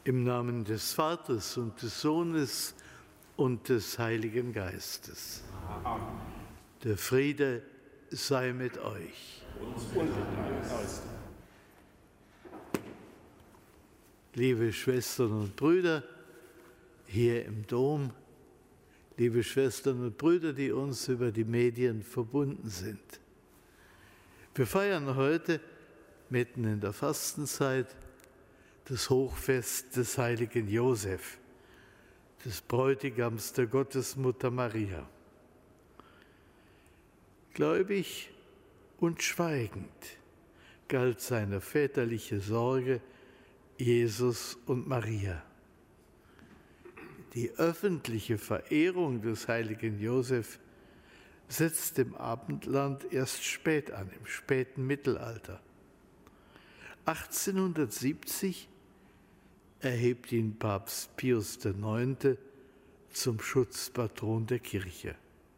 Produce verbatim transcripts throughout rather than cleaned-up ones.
Im Namen des Vaters und des Sohnes und des Heiligen Geistes. Amen. Der Friede sei mit euch. Und mit deinem Geist. Liebe Schwestern und Brüder hier im Dom, liebe Schwestern und Brüder, die uns über die Medien verbunden sind. Wir feiern heute, mitten in der Fastenzeit, das Hochfest des heiligen Josef, des Bräutigams der Gottesmutter Maria. Gläubig und schweigend galt seine väterliche Sorge Jesus und Maria. Die öffentliche Verehrung des heiligen Josef setzt im Abendland erst spät an, im späten Mittelalter. achtzehnhundertsiebzig erhebt ihn Papst Pius der Neunte zum Schutzpatron der Kirche.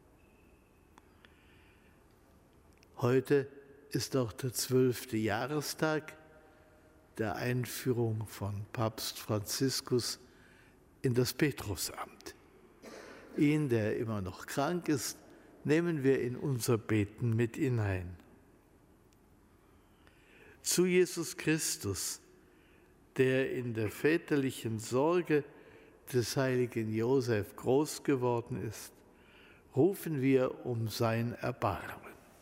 Heute ist auch der zwölfte Jahrestag der Einführung von Papst Franziskus in das Petrusamt. Ihn, der immer noch krank ist, nehmen wir in unser Beten mit hinein. Zu Jesus Christus, der in der väterlichen Sorge des heiligen Josef groß geworden ist, rufen wir um sein Erbarmen.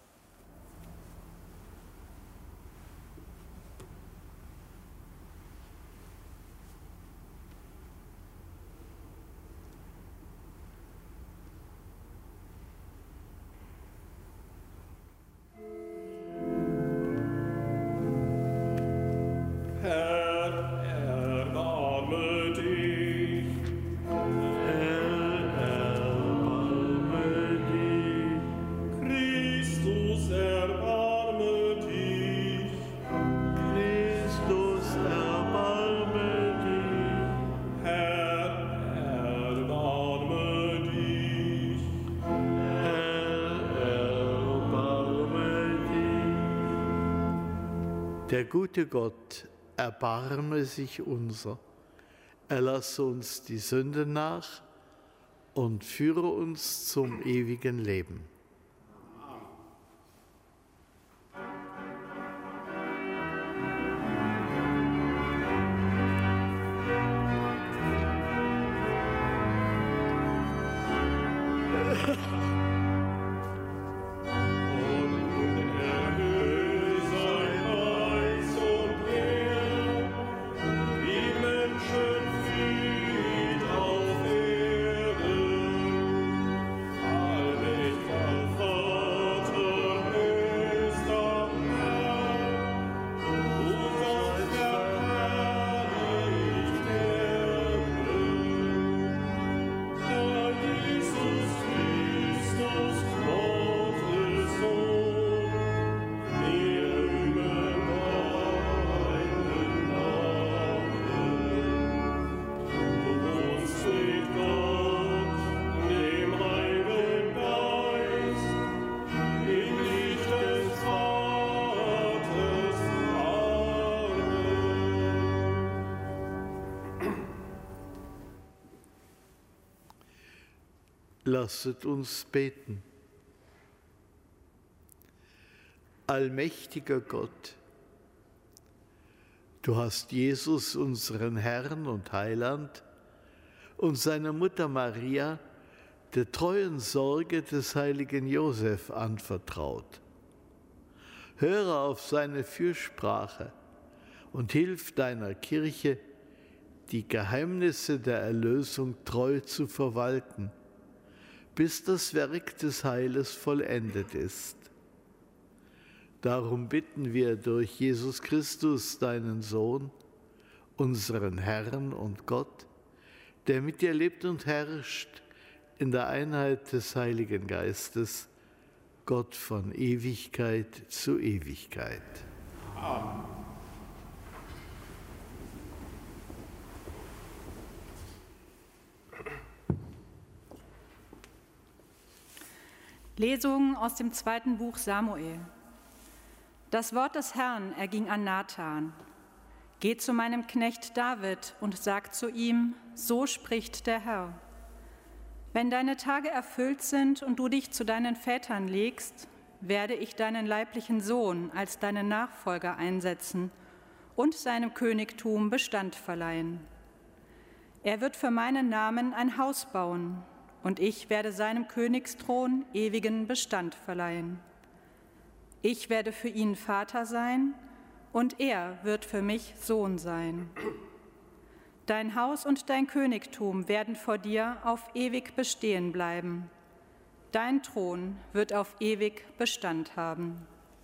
Der gute Gott erbarme sich unser, erlasse uns die Sünde nach und führe uns zum ewigen Leben. Lasset uns beten. Allmächtiger Gott, du hast Jesus, unseren Herrn und Heiland, und seiner Mutter Maria der treuen Sorge des heiligen Josef anvertraut. Höre auf seine Fürsprache und hilf deiner Kirche, die Geheimnisse der Erlösung treu zu verwalten, bis das Werk des Heiles vollendet ist. Darum bitten wir durch Jesus Christus, deinen Sohn, unseren Herrn und Gott, der mit dir lebt und herrscht in der Einheit des Heiligen Geistes, Gott von Ewigkeit zu Ewigkeit. Amen. Lesung aus dem zweiten Buch Samuel. Das Wort des Herrn erging an Nathan. Geh zu meinem Knecht David und sag zu ihm, so spricht der Herr. Wenn deine Tage erfüllt sind und du dich zu deinen Vätern legst, werde ich deinen leiblichen Sohn als deinen Nachfolger einsetzen und seinem Königtum Bestand verleihen. Er wird für meinen Namen ein Haus bauen, und ich werde seinem Königsthron ewigen Bestand verleihen. Ich werde für ihn Vater sein, und er wird für mich Sohn sein. Dein Haus und dein Königtum werden vor dir auf ewig bestehen bleiben. Dein Thron wird auf ewig Bestand haben.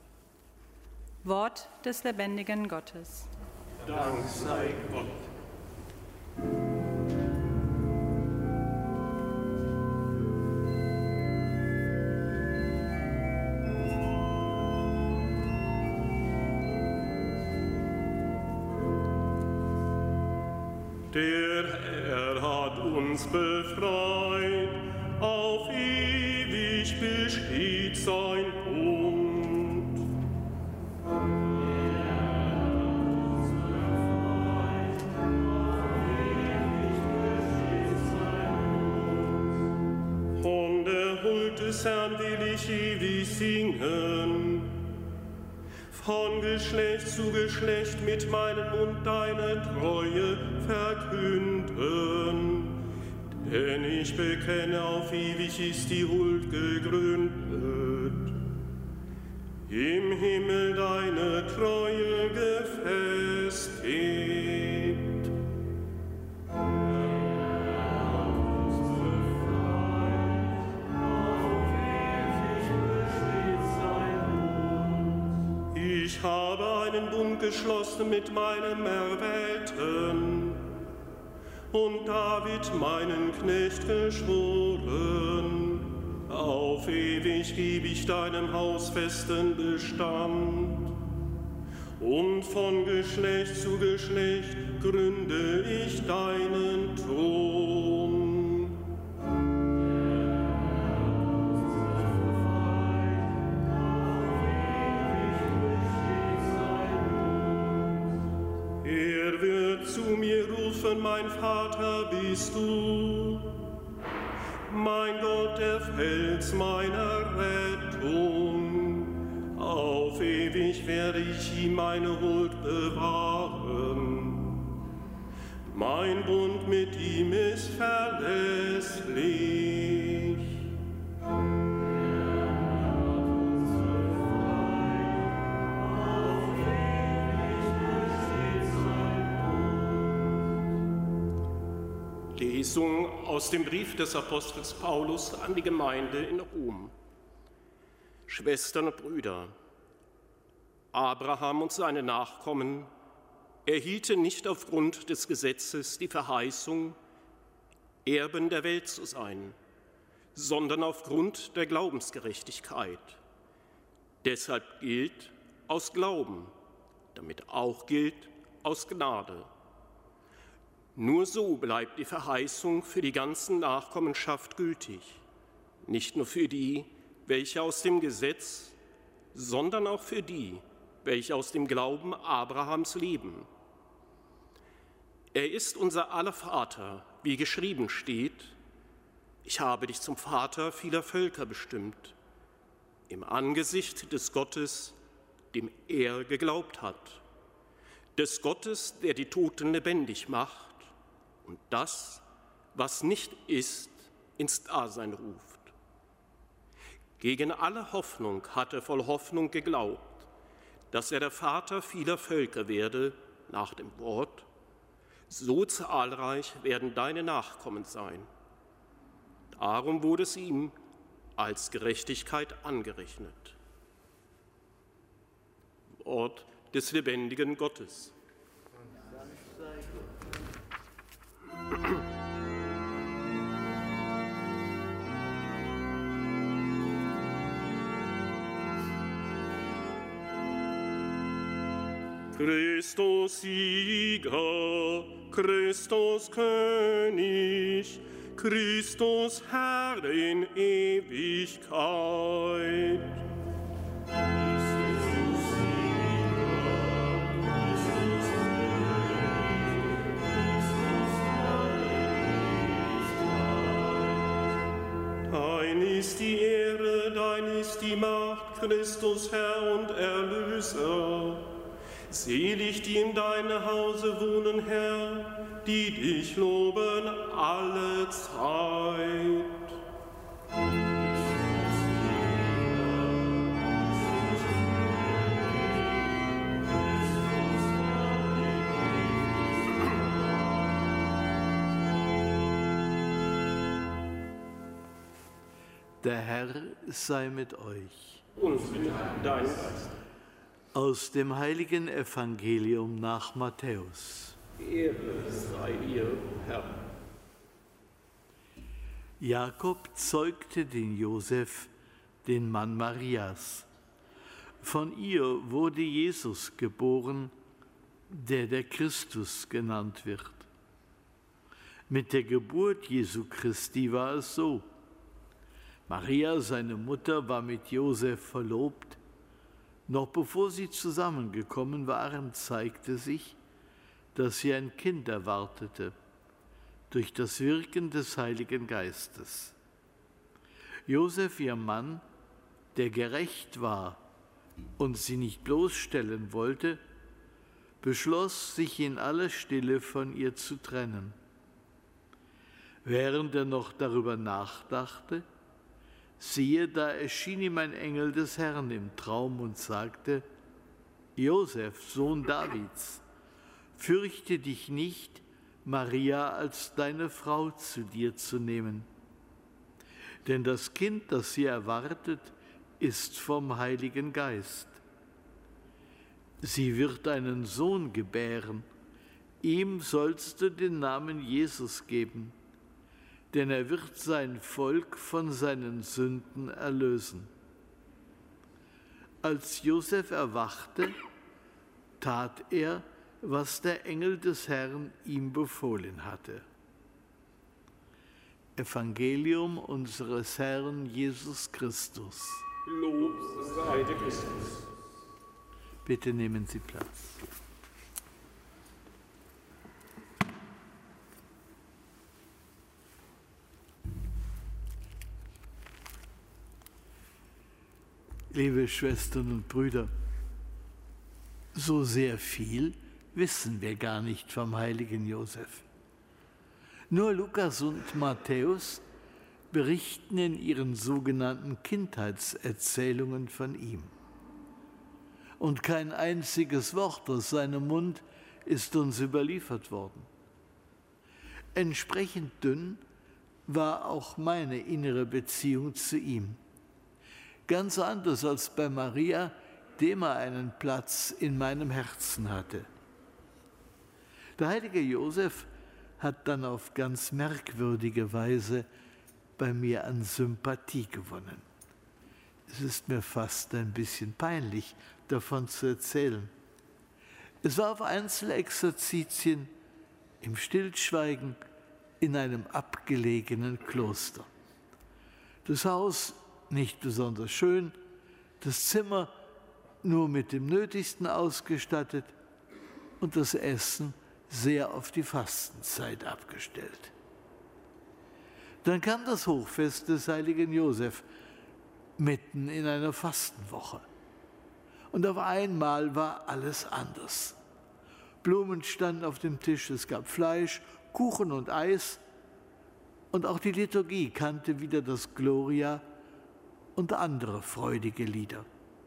Wort des lebendigen Gottes. Dank sei Gott. Der Herr hat uns befreit, auf ewig besteht sein Bund. Der Herr hat uns befreit, auf ewig besteht sein Bund. Von der Huld des Herrn will ich ewig singen, von Geschlecht zu Geschlecht mit meinem Mund deine Treue verkünden. Denn ich bekenne, auf ewig ist die Huld gegründet. Im Himmel deine Treue gefestigt. Ich habe einen Bund geschlossen mit meinem Erwählten und David, meinen Knecht, geschworen. Auf ewig gebe ich deinem Haus festen Bestand. Und von Geschlecht zu Geschlecht gründe ich deinen Thron. Zu mir rufen, mein Vater bist du, mein Gott, der Fels meiner Rettung. Auf ewig werde ich ihm meine Huld bewahren. Mein Bund mit ihm ist verlässlich. Lesung aus dem Brief des Apostels Paulus an die Gemeinde in Rom. Schwestern und Brüder, Abraham und seine Nachkommen erhielten nicht aufgrund des Gesetzes die Verheißung, Erben der Welt zu sein, sondern aufgrund der Glaubensgerechtigkeit. Deshalb gilt aus Glauben, damit auch gilt aus Gnade. Nur so bleibt die Verheißung für die ganze Nachkommenschaft gültig, nicht nur für die, welche aus dem Gesetz, sondern auch für die, welche aus dem Glauben Abrahams leben. Er ist unser aller Vater, wie geschrieben steht, ich habe dich zum Vater vieler Völker bestimmt, im Angesicht des Gottes, dem er geglaubt hat, des Gottes, der die Toten lebendig macht und das, was nicht ist, ins Dasein ruft. Gegen alle Hoffnung hat er voll Hoffnung geglaubt, dass er der Vater vieler Völker werde, nach dem Wort, so zahlreich werden deine Nachkommen sein. Darum wurde es ihm als Gerechtigkeit angerechnet. Wort des lebendigen Gottes. Christus Sieger, Christus König, Christus Herr in Ewigkeit. Christus Sieger, Christus König, ist die Ehre, dein ist die Macht, Christus Herr und Erlöser. Selig, die in deinem Hause wohnen, Herr, die dich loben alle Zeit. Der Herr sei mit euch. Und mit deinem Geist. Aus dem heiligen Evangelium nach Matthäus. Ehre sei dir, Herr. Jakob zeugte den Josef, den Mann Marias. Von ihr wurde Jesus geboren, der der Christus genannt wird. Mit der Geburt Jesu Christi war es so: Maria, seine Mutter, war mit Josef verlobt. Noch bevor sie zusammengekommen waren, zeigte sich, dass sie ein Kind erwartete, durch das Wirken des Heiligen Geistes. Josef, ihr Mann, der gerecht war und sie nicht bloßstellen wollte, beschloss, sich in aller Stille von ihr zu trennen. Während er noch darüber nachdachte, siehe, da erschien ihm ein Engel des Herrn im Traum und sagte: Josef, Sohn Davids, fürchte dich nicht, Maria als deine Frau zu dir zu nehmen. Denn das Kind, das sie erwartet, ist vom Heiligen Geist. Sie wird einen Sohn gebären, ihm sollst du den Namen Jesus geben, denn er wird sein Volk von seinen Sünden erlösen. Als Josef erwachte, tat er, was der Engel des Herrn ihm befohlen hatte. Evangelium unseres Herrn Jesus Christus. Lob sei dir Christus. Bitte nehmen Sie Platz. Liebe Schwestern und Brüder, so sehr viel wissen wir gar nicht vom heiligen Josef. Nur Lukas und Matthäus berichten in ihren sogenannten Kindheitserzählungen von ihm. Und kein einziges Wort aus seinem Mund ist uns überliefert worden. Entsprechend dünn war auch meine innere Beziehung zu ihm. Ganz anders als bei Maria, dem er einen Platz in meinem Herzen hatte. Der heilige Josef hat dann auf ganz merkwürdige Weise bei mir an Sympathie gewonnen. Es ist mir fast ein bisschen peinlich, davon zu erzählen. Es war auf Einzelexerzitien im Stillschweigen in einem abgelegenen Kloster. Das Haus nicht besonders schön, das Zimmer nur mit dem Nötigsten ausgestattet und das Essen sehr auf die Fastenzeit abgestellt. Dann kam das Hochfest des heiligen Josef mitten in einer Fastenwoche. Und auf einmal war alles anders. Blumen standen auf dem Tisch, es gab Fleisch, Kuchen und Eis. Und auch die Liturgie kannte wieder das Gloria und andere freudige Lieder.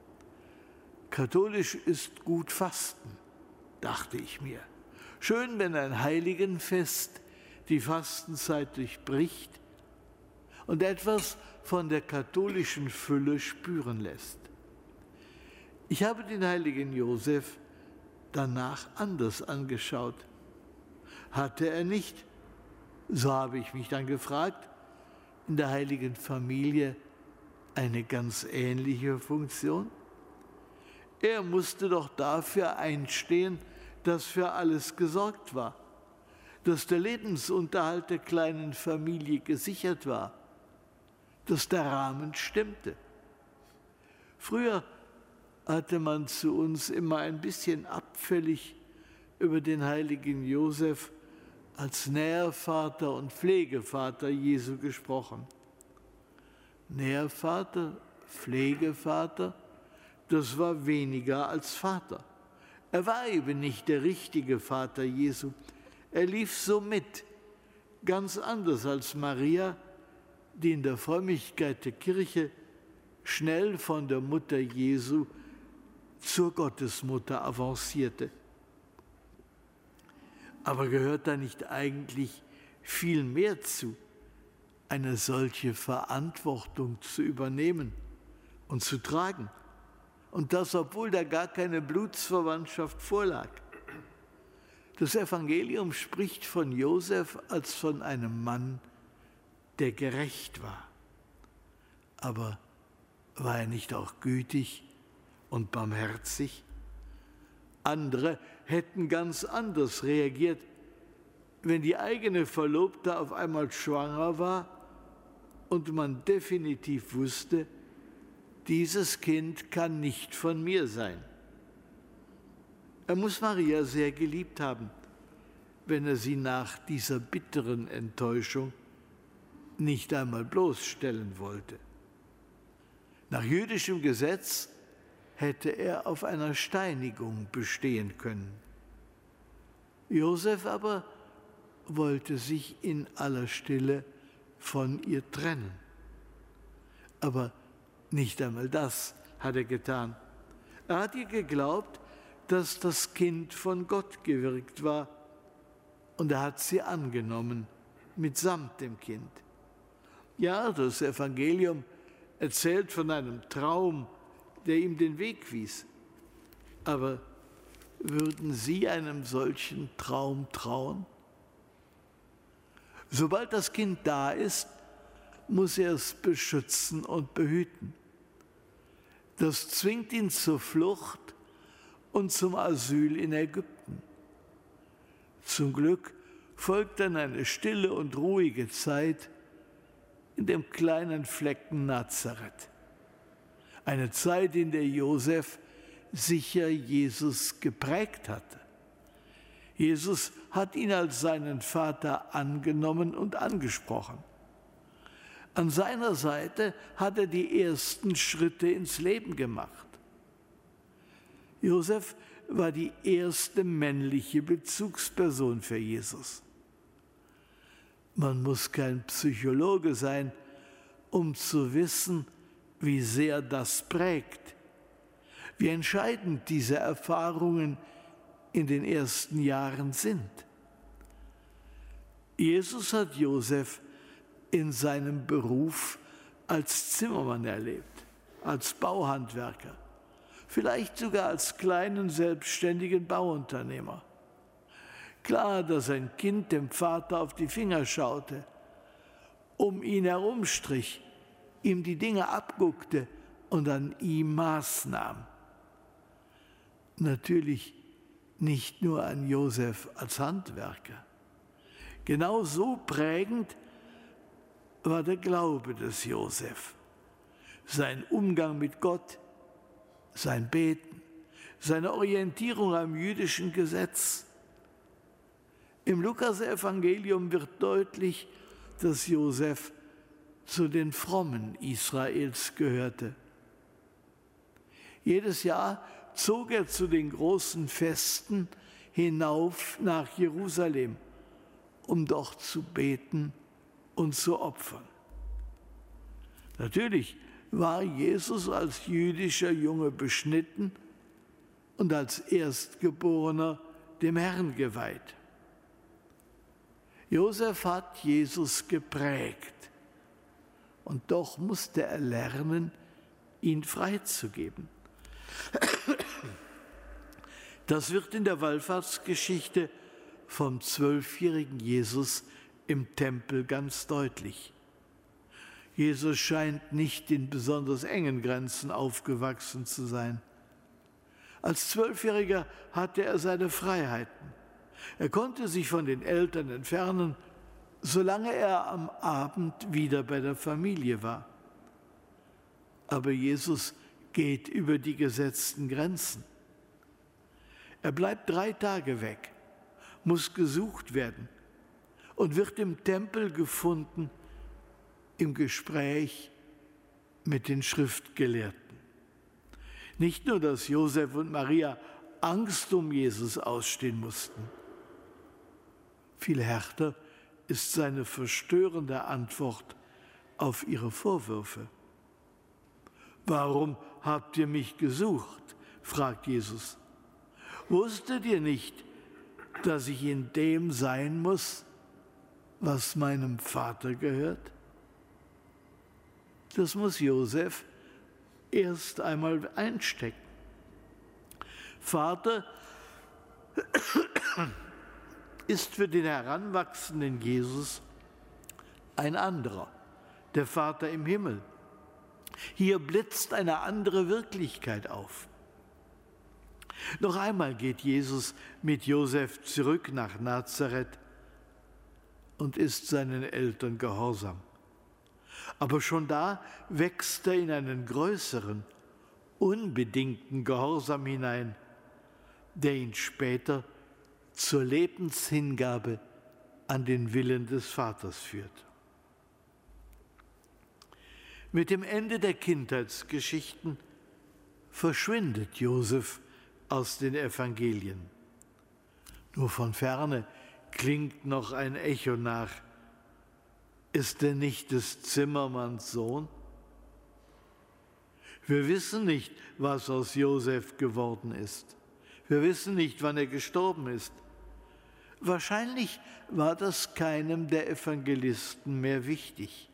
Katholisch ist gut Fasten, dachte ich mir. Schön, wenn ein Heiligenfest die Fastenzeit durchbricht und etwas von der katholischen Fülle spüren lässt. Ich habe den heiligen Josef danach anders angeschaut. Hatte er nicht, so habe ich mich dann gefragt, in der heiligen Familie eine ganz ähnliche Funktion? Er musste doch dafür einstehen, dass für alles gesorgt war, dass der Lebensunterhalt der kleinen Familie gesichert war, dass der Rahmen stimmte. Früher hatte man zu uns immer ein bisschen abfällig über den heiligen Josef als Nährvater und Pflegevater Jesu gesprochen. Nährvater, Pflegevater, das war weniger als Vater. Er war eben nicht der richtige Vater Jesu. Er lief so mit, ganz anders als Maria, die in der Frömmigkeit der Kirche schnell von der Mutter Jesu zur Gottesmutter avancierte. Aber gehört da nicht eigentlich viel mehr zu, eine solche Verantwortung zu übernehmen und zu tragen? Und das, obwohl da gar keine Blutsverwandtschaft vorlag. Das Evangelium spricht von Josef als von einem Mann, der gerecht war. Aber war er nicht auch gütig und barmherzig? Andere hätten ganz anders reagiert, wenn die eigene Verlobte auf einmal schwanger war und man definitiv wusste, dieses Kind kann nicht von mir sein. Er muss Maria sehr geliebt haben, wenn er sie nach dieser bitteren Enttäuschung nicht einmal bloßstellen wollte. Nach jüdischem Gesetz hätte er auf einer Steinigung bestehen können. Josef aber wollte sich in aller Stille von ihr trennen. Aber nicht einmal das hat er getan. Er hat ihr geglaubt, dass das Kind von Gott gewirkt war, und er hat sie angenommen, mitsamt dem Kind. Ja, das Evangelium erzählt von einem Traum, der ihm den Weg wies. Aber würden Sie einem solchen Traum trauen? Sobald das Kind da ist, muss er es beschützen und behüten. Das zwingt ihn zur Flucht und zum Asyl in Ägypten. Zum Glück folgt dann eine stille und ruhige Zeit in dem kleinen Flecken Nazareth. Eine Zeit, in der Josef sicher Jesus geprägt hatte. Jesus hat ihn als seinen Vater angenommen und angesprochen. An seiner Seite hat er die ersten Schritte ins Leben gemacht. Josef war die erste männliche Bezugsperson für Jesus. Man muss kein Psychologe sein, um zu wissen, wie sehr das prägt, wie entscheidend diese Erfahrungen in den ersten Jahren sind. Jesus hat Josef in seinem Beruf als Zimmermann erlebt, als Bauhandwerker, vielleicht sogar als kleinen selbstständigen Bauunternehmer. Klar, dass ein Kind dem Vater auf die Finger schaute, um ihn herumstrich, ihm die Dinge abguckte und an ihm Maß nahm. Natürlich nicht nur an Josef als Handwerker. Genau so prägend war der Glaube des Josef, sein Umgang mit Gott, sein Beten, seine Orientierung am jüdischen Gesetz. Im Lukas-Evangelium wird deutlich, dass Josef zu den Frommen Israels gehörte. Jedes Jahr zog er zu den großen Festen hinauf nach Jerusalem, um dort zu beten und zu opfern. Natürlich war Jesus als jüdischer Junge beschnitten und als Erstgeborener dem Herrn geweiht. Josef hat Jesus geprägt, und doch musste er lernen, ihn freizugeben. Das wird in der Wallfahrtsgeschichte vom zwölfjährigen Jesus im Tempel ganz deutlich. Jesus scheint nicht in besonders engen Grenzen aufgewachsen zu sein. Als Zwölfjähriger hatte er seine Freiheiten. Er konnte sich von den Eltern entfernen, solange er am Abend wieder bei der Familie war. Aber Jesus geht über die gesetzten Grenzen. Er bleibt drei Tage weg, muss gesucht werden und wird im Tempel gefunden, im Gespräch mit den Schriftgelehrten. Nicht nur, dass Josef und Maria Angst um Jesus ausstehen mussten. Viel härter ist seine verstörende Antwort auf ihre Vorwürfe. Warum habt ihr mich gesucht? Fragt Jesus. Wusstet ihr nicht, dass ich in dem sein muss, was meinem Vater gehört? Das muss Josef erst einmal einstecken. Vater ist für den heranwachsenden Jesus ein anderer, der Vater im Himmel. Hier blitzt eine andere Wirklichkeit auf. Noch einmal geht Jesus mit Josef zurück nach Nazareth und ist seinen Eltern gehorsam. Aber schon da wächst er in einen größeren, unbedingten Gehorsam hinein, der ihn später zur Lebenshingabe an den Willen des Vaters führt. Mit dem Ende der Kindheitsgeschichten verschwindet Josef aus den Evangelien. Nur von ferne klingt noch ein Echo nach: Ist er nicht des Zimmermanns Sohn? Wir wissen nicht, was aus Josef geworden ist. Wir wissen nicht, wann er gestorben ist. Wahrscheinlich war das keinem der Evangelisten mehr wichtig.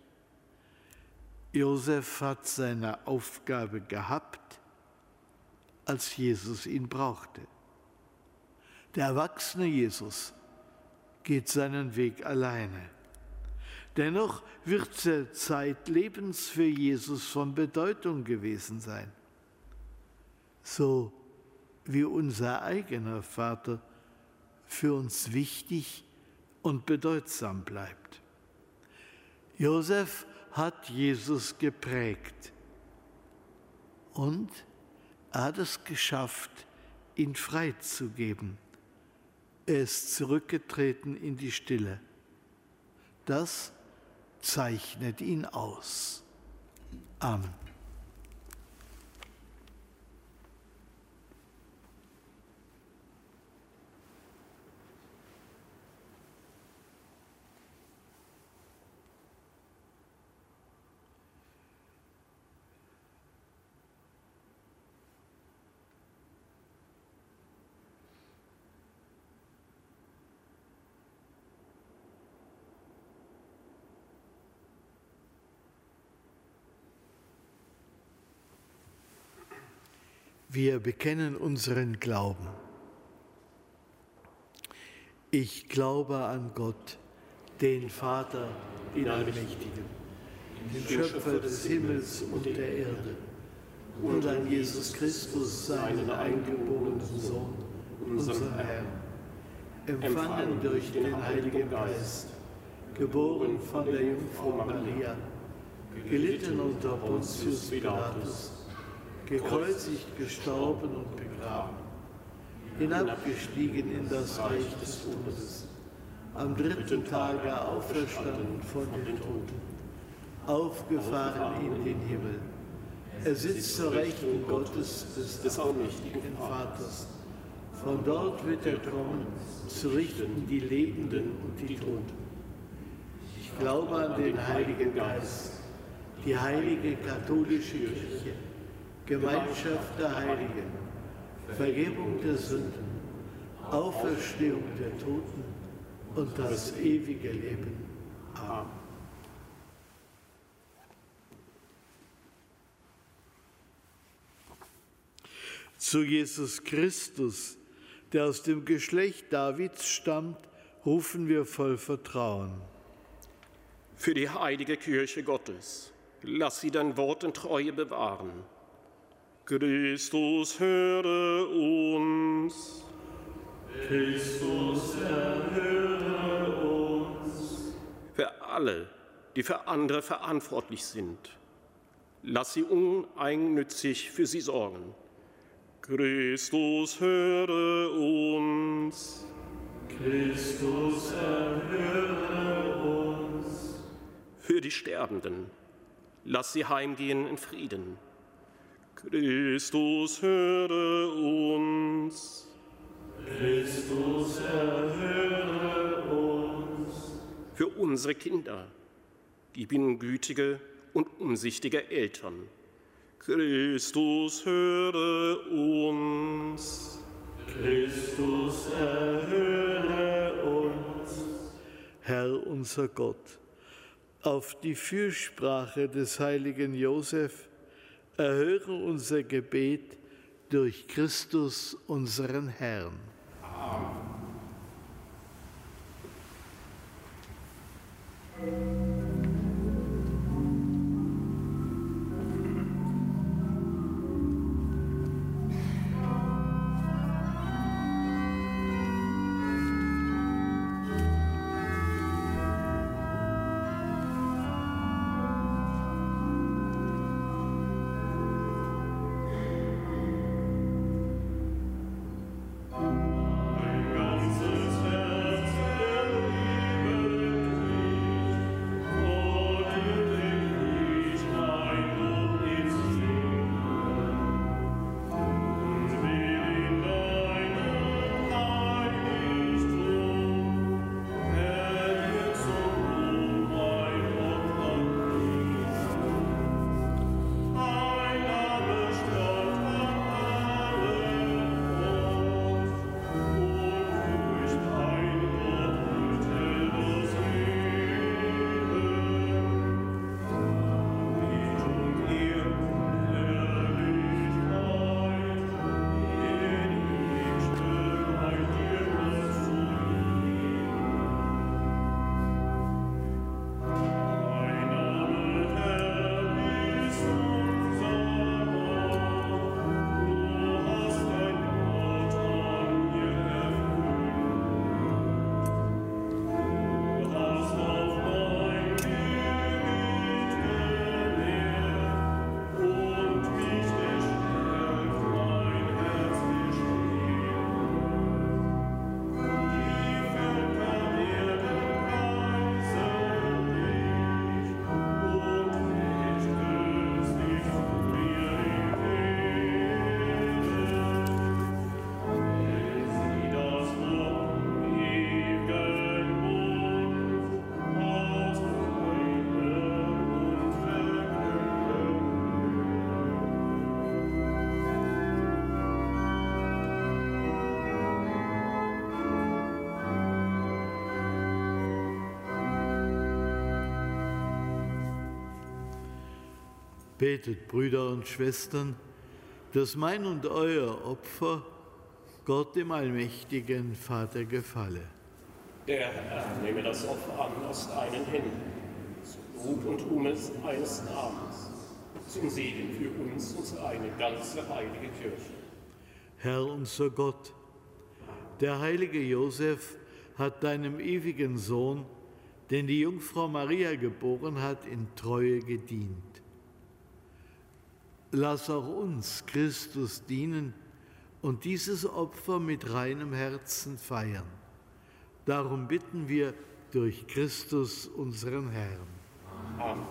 Josef hat seine Aufgabe gehabt, als Jesus ihn brauchte. Der erwachsene Jesus geht seinen Weg alleine. Dennoch wird sie zeitlebens für Jesus von Bedeutung gewesen sein. So wie unser eigener Vater für uns wichtig und bedeutsam bleibt. Josef hat Jesus geprägt und er hat es geschafft, ihn freizugeben. Er ist zurückgetreten in die Stille. Das zeichnet ihn aus. Amen. Wir bekennen unseren Glauben. Ich glaube an Gott, den Vater, den Allmächtigen, den Schöpfer des Himmels und der Erde, und an Jesus Christus, seinen eingeborenen Sohn, unseren Herrn, empfangen durch den Heiligen Geist, geboren von der Jungfrau Maria, gelitten unter Pontius Pilatus, gekreuzigt, gestorben und begraben, hinabgestiegen in das Reich des Todes, am dritten Tage auferstanden von den Toten, aufgefahren in den Himmel. Er sitzt zur Rechten Gottes, des, des allmächtigen Vaters. Von dort wird er kommen, zu richten die Lebenden und die Toten. Ich glaube an den Heiligen Geist, die heilige katholische Kirche, Gemeinschaft der Heiligen, Vergebung der Sünden, Auferstehung der Toten und das ewige Leben. Amen. Zu Jesus Christus, der aus dem Geschlecht Davids stammt, rufen wir voll Vertrauen. Für die heilige Kirche Gottes, lass sie dein Wort in Treue bewahren. Christus, höre uns. Christus, erhöre uns. Für alle, die für andere verantwortlich sind, lass sie uneigennützig für sie sorgen. Christus, höre uns. Christus, erhöre uns. Für die Sterbenden, Lass sie heimgehen in Frieden. Christus, höre uns. Christus, erhöre uns. Für unsere Kinder, gib ihnen gütige und umsichtige Eltern. Christus, höre uns. Christus, erhöre uns. Herr unser Gott, auf die Fürsprache des heiligen Josef erhöre unser Gebet durch Christus, unseren Herrn. Amen. Betet, Brüder und Schwestern, dass mein und euer Opfer Gott dem allmächtigen Vater gefalle. Der Herr nehme das Opfer an aus deinen Händen, zum Lob und Ruhm eines Namens, zum Segen für uns und eine ganze heilige Kirche. Herr unser Gott, der heilige Josef hat deinem ewigen Sohn, den die Jungfrau Maria geboren hat, in Treue gedient. Lass auch uns Christus dienen und dieses Opfer mit reinem Herzen feiern. Darum bitten wir durch Christus, unseren Herrn. Amen.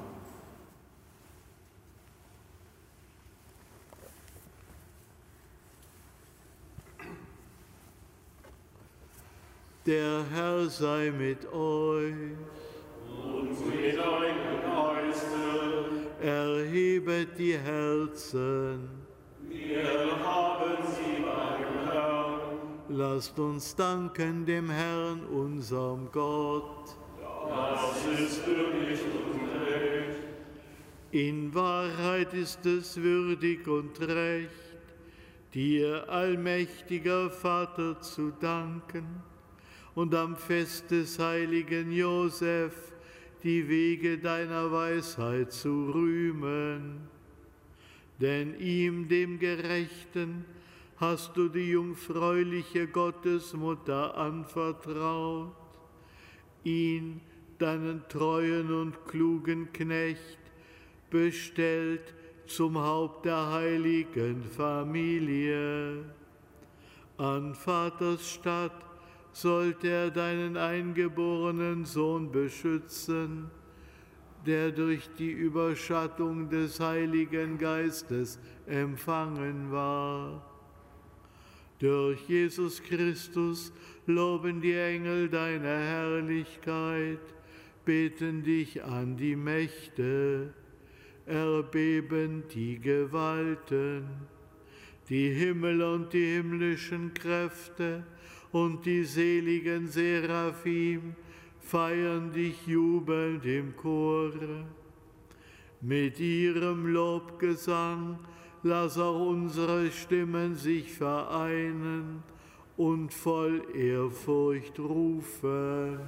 Der Herr sei mit euch. Und mit deinem Geiste. Erhebet die Herzen. Wir haben sie beim Herrn. Lasst uns danken dem Herrn, unserem Gott. Das ist würdig und recht. In Wahrheit ist es würdig und recht, dir, allmächtiger Vater, zu danken und am Fest des heiligen Josef die Wege deiner Weisheit zu rühmen. Denn ihm, dem Gerechten, hast du die jungfräuliche Gottesmutter anvertraut, ihn, deinen treuen und klugen Knecht, bestellt zum Haupt der heiligen Familie. An Vaters Statt sollte er deinen eingeborenen Sohn beschützen, der durch die Überschattung des Heiligen Geistes empfangen war. Durch Jesus Christus loben die Engel deine Herrlichkeit, beten dich an die Mächte, erbeben die Gewalten, die Himmel und die himmlischen Kräfte und die seligen Seraphim feiern dich jubelnd im Chore. Mit ihrem Lobgesang lass auch unsere Stimmen sich vereinen und voll Ehrfurcht rufen.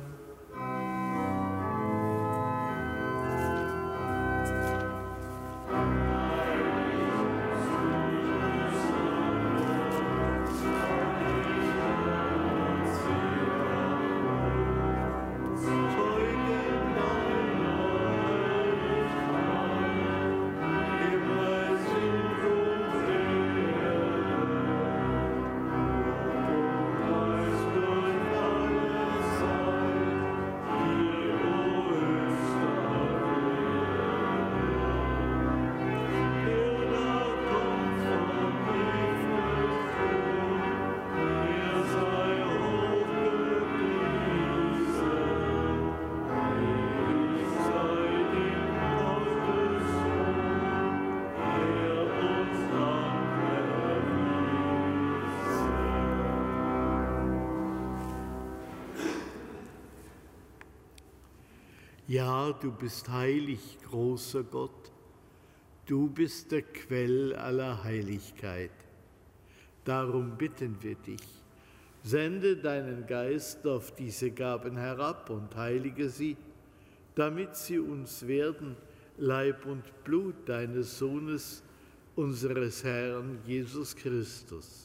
Ja, du bist heilig, großer Gott. Du bist der Quell aller Heiligkeit. Darum bitten wir dich, sende deinen Geist auf diese Gaben herab und heilige sie, damit sie uns werden, Leib und Blut deines Sohnes, unseres Herrn Jesus Christus.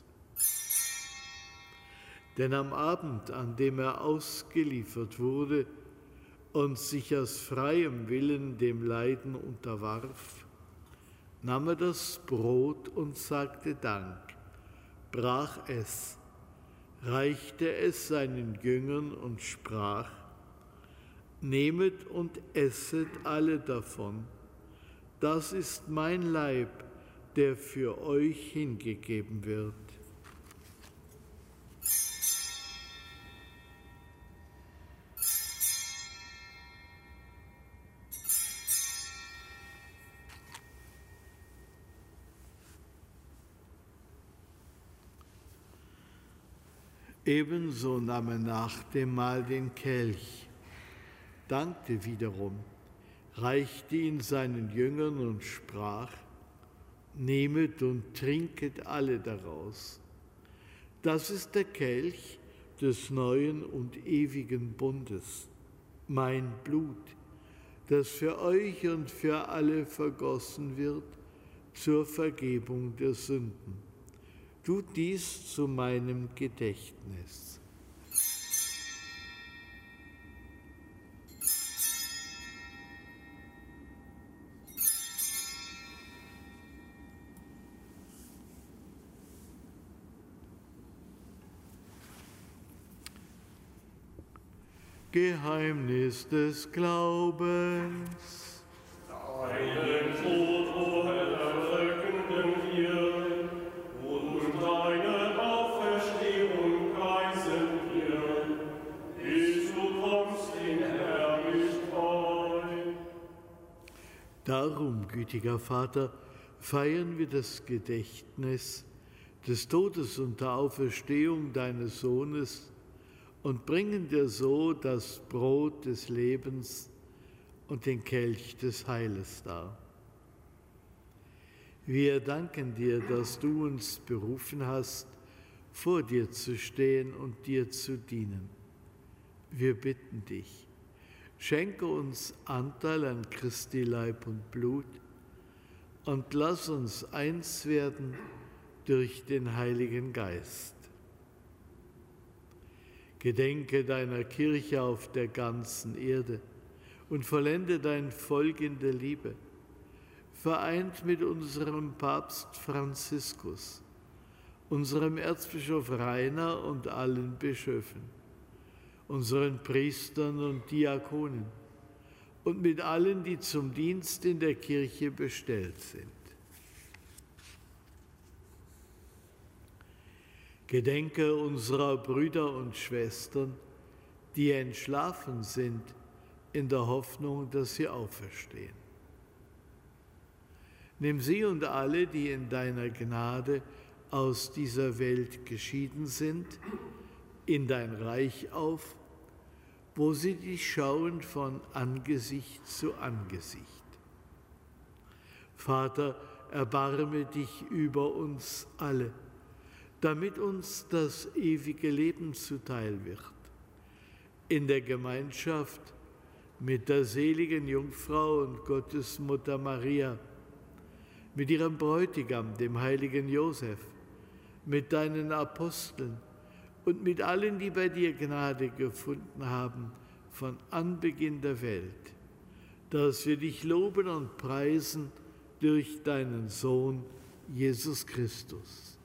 Denn am Abend, an dem er ausgeliefert wurde und sich aus freiem Willen dem Leiden unterwarf, nahm er das Brot und sagte Dank, brach es, reichte es seinen Jüngern und sprach: Nehmet und esset alle davon, das ist mein Leib, der für euch hingegeben wird. Ebenso nahm er nach dem Mahl den Kelch, dankte wiederum, reichte ihn seinen Jüngern und sprach: Nehmet und trinket alle daraus. Das ist der Kelch des neuen und ewigen Bundes, mein Blut, das für euch und für alle vergossen wird zur Vergebung der Sünden. Tut dies zu meinem Gedächtnis. Geheimnis des Glaubens. Deinen Tod, o Herr, verkünden wir, und deine Auferstehung preisen wir, bis du kommst in Herrlichkeit. Darum, gütiger Vater, feiern wir das Gedächtnis des Todes und der Auferstehung deines Sohnes und bringen dir so das Brot des Lebens und den Kelch des Heiles dar. Wir danken dir, dass du uns berufen hast, vor dir zu stehen und dir zu dienen. Wir bitten dich, schenke uns Anteil an Christi Leib und Blut und lass uns eins werden durch den Heiligen Geist. Gedenke deiner Kirche auf der ganzen Erde und vollende dein Volk in der Liebe, vereint mit unserem Papst Franziskus, unserem Erzbischof Rainer und allen Bischöfen, unseren Priestern und Diakonen, und mit allen, die zum Dienst in der Kirche bestellt sind. Gedenke unserer Brüder und Schwestern, die entschlafen sind, in der Hoffnung, dass sie auferstehen. Nimm sie und alle, die in deiner Gnade aus dieser Welt geschieden sind, in dein Reich auf, wo sie dich schauen von Angesicht zu Angesicht. Vater, erbarme dich über uns alle, damit uns das ewige Leben zuteil wird. In der Gemeinschaft mit der seligen Jungfrau und Gottesmutter Maria, mit ihrem Bräutigam, dem heiligen Josef, mit deinen Aposteln und mit allen, die bei dir Gnade gefunden haben, von Anbeginn der Welt, dass wir dich loben und preisen durch deinen Sohn, Jesus Christus.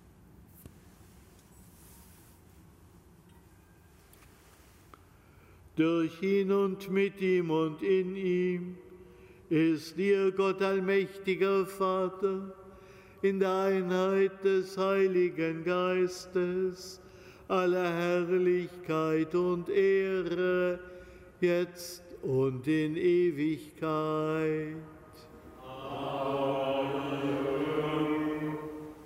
Durch ihn und mit ihm und in ihm ist dir, Gott allmächtiger Vater, in der Einheit des Heiligen Geistes, alle Herrlichkeit und Ehre, jetzt und in Ewigkeit. Amen.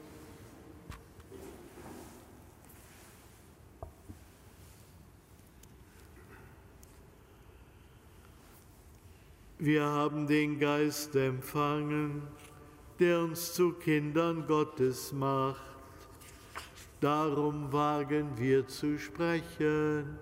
Wir haben den Geist empfangen, der uns zu Kindern Gottes macht. Darum wagen wir zu sprechen.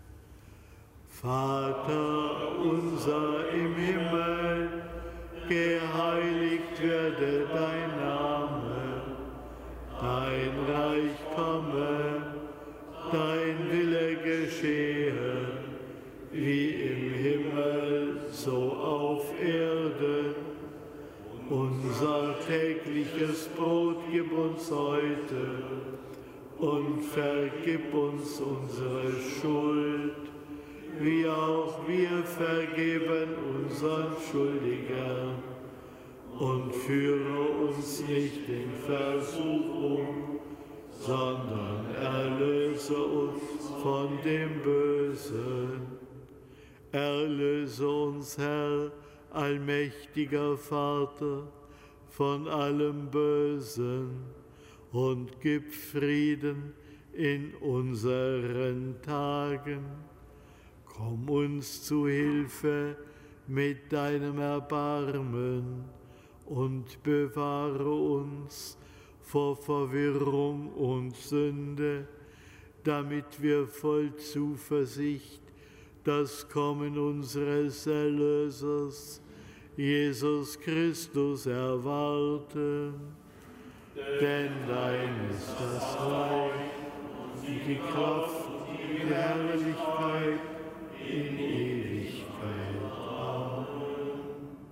Vater unser im Himmel, geheiligt werde dein Name, dein Reich komme, dein Wille geschehe, wie im Himmel, so auf Erden. Unser tägliches Brot gib uns heute und vergib uns unsere Schuld, wie auch wir vergeben unseren Schuldigern. Und führe uns nicht in Versuchung, sondern erlöse uns von dem Bösen. Erlöse uns, Herr, allmächtiger Vater, von allem Bösen und gib Frieden in unseren Tagen. Komm uns zu Hilfe mit deinem Erbarmen und bewahre uns vor Verwirrung und Sünde, damit wir voll Zuversicht das Kommen unseres Erlösers, Jesus Christus, erwarten. Denn dein ist das Reich und die Kraft und die Herrlichkeit in Ewigkeit. Amen.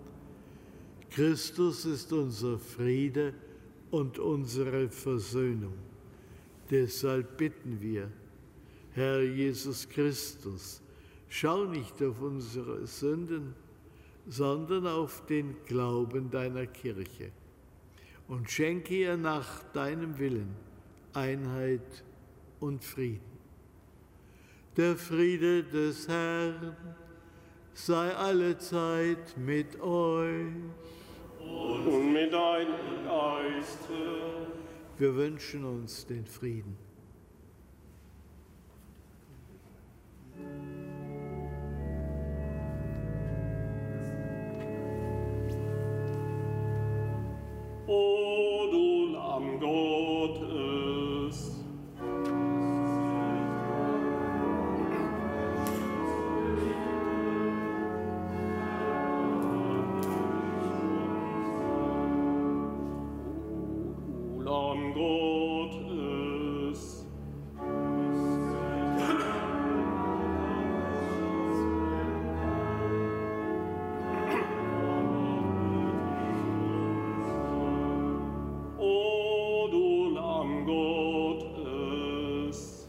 Christus ist unser Friede und unsere Versöhnung. Deshalb bitten wir, Herr Jesus Christus, schau nicht auf unsere Sünden, sondern auf den Glauben deiner Kirche und schenke ihr nach deinem Willen Einheit und Frieden. Der Friede des Herrn sei allezeit mit euch. Und mit deinem Geiste. Wir wünschen uns den Frieden. O du Lamm Gottes, O Lamm Gottes, O du Lamm Gottes,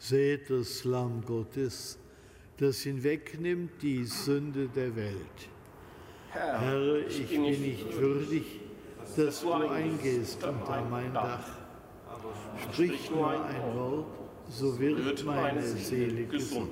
Seht das Lamm Gottes, das hinwegnimmt die Sünde der Welt. Herr, Herr, ich bin nicht würdig, dass du eingehst unter mein Dach. Sprich nur ein Wort, so wird meine Seele gesund.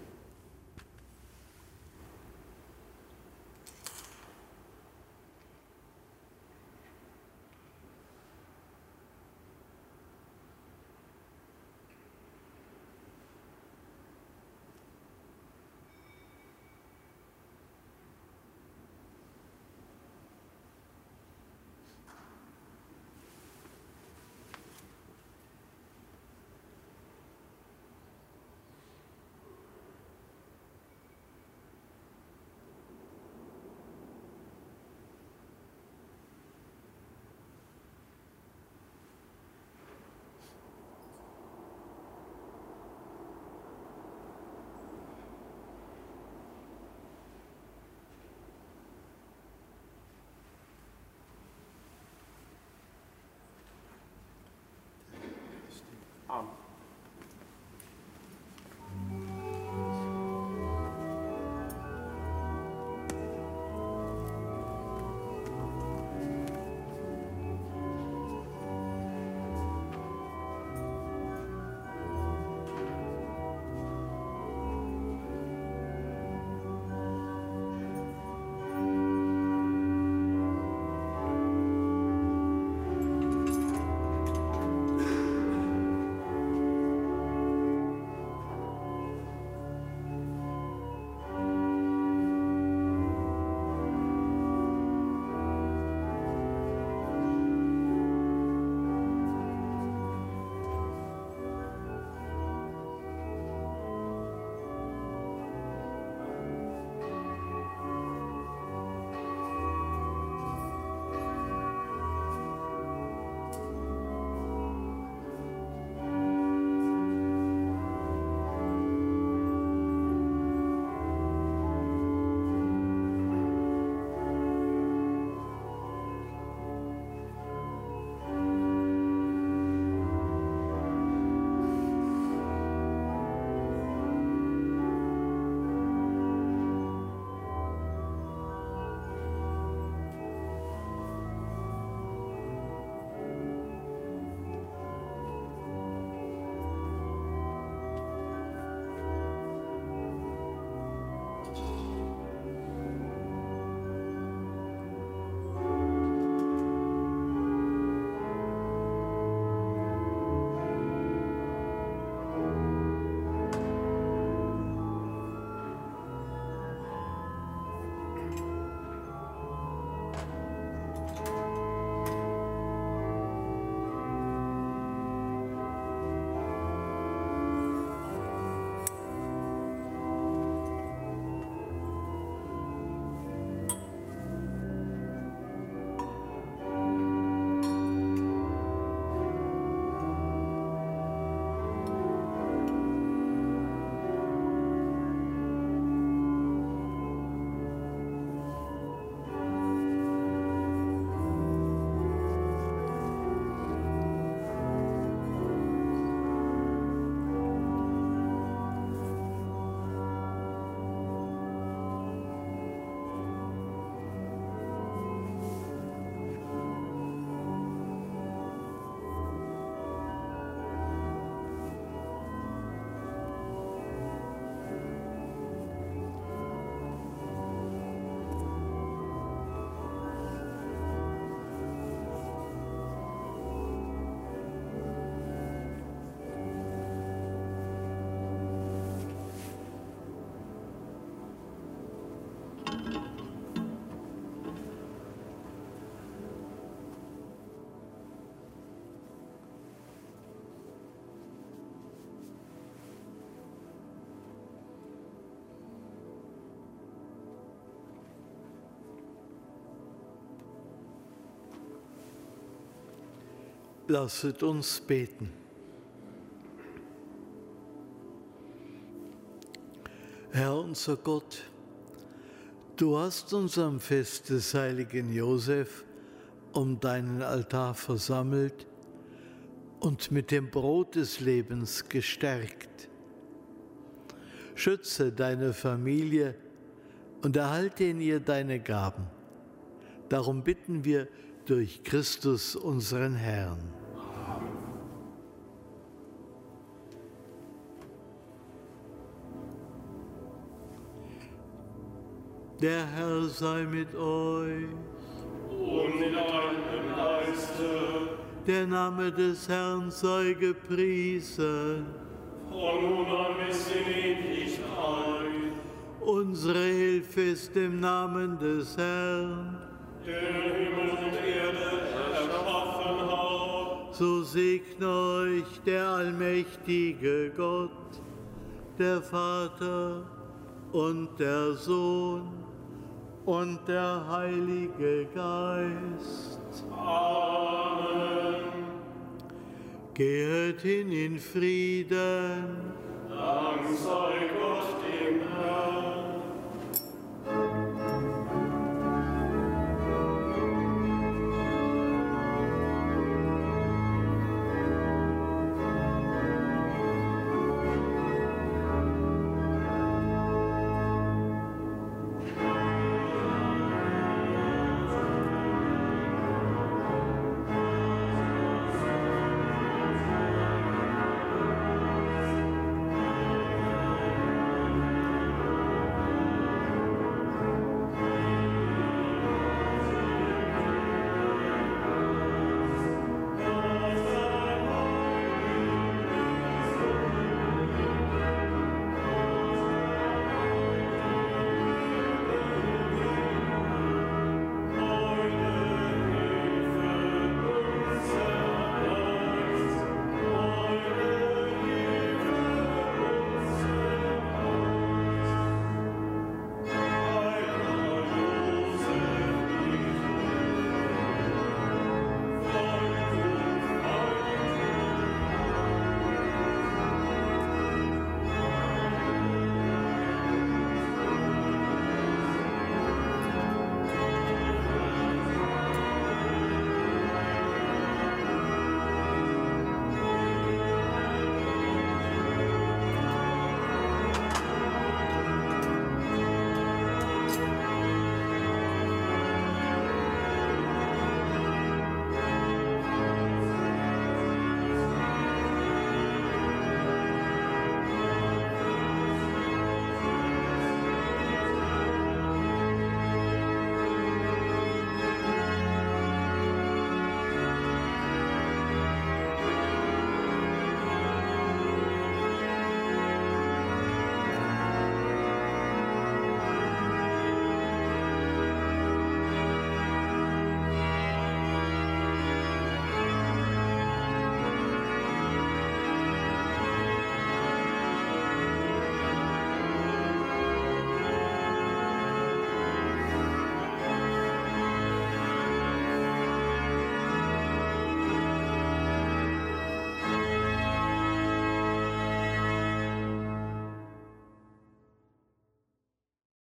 Amen. Lasset uns beten. Herr unser Gott, du hast uns am Fest des heiligen Josef um deinen Altar versammelt und mit dem Brot des Lebens gestärkt. Schütze deine Familie und erhalte in ihr deine Gaben. Darum bitten wir durch Christus, unseren Herrn. Der Herr sei mit euch. Und mit deinem Geiste. Der Name des Herrn sei gepriesen. Von nun an bis in Ewigkeit. Unsere Hilfe ist im Namen des Herrn, der Himmel und Erde erschaffen hat. So segne euch der allmächtige Gott, der Vater und der Sohn und der Heilige Geist. Amen. Geht hin in Frieden.